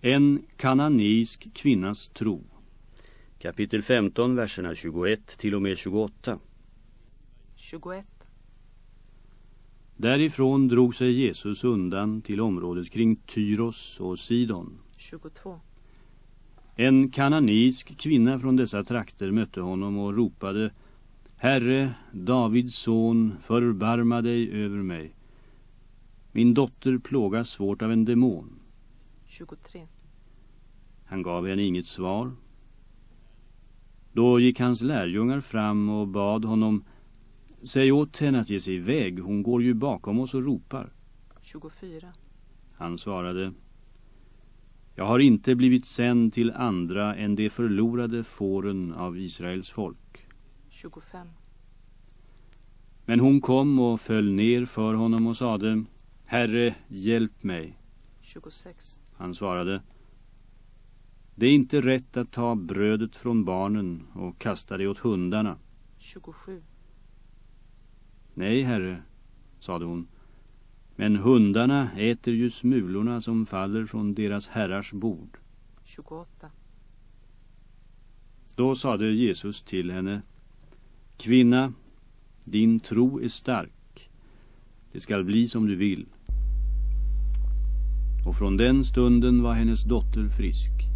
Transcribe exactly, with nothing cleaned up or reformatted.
En kananeisk kvinnas tro. Kapitel femton, verserna tjugoett till och med tjugoåtta. tjugoett. Därifrån drog sig Jesus undan till området kring Tyros och Sidon. tjugotvå. En kananeisk kvinna från dessa trakter mötte honom och ropade: Herre, Davids son, förbarma dig över mig. Min dotter plågas svårt av en demon. tjugotre. Han gav henne inget svar. Då gick hans lärjungar fram och bad honom: Säg åt henne att ge sig iväg, hon går ju bakom oss och ropar. tjugofyra. Han svarade: Jag har inte blivit sänd till andra än de förlorade fåren av Israels folk. tjugofem. Men hon kom och föll ner för honom och sade: Herre, hjälp mig. tjugosex. Han svarade: Det är inte rätt att ta brödet från barnen och kasta det åt hundarna. tjugosju. Nej, herre, sade hon, men hundarna äter ju smulorna som faller från deras herrars bord. tjugoåtta. Då sade Jesus till henne: Kvinna, din tro är stark. Det skall bli som du vill. Och från den stunden var hennes dotter frisk.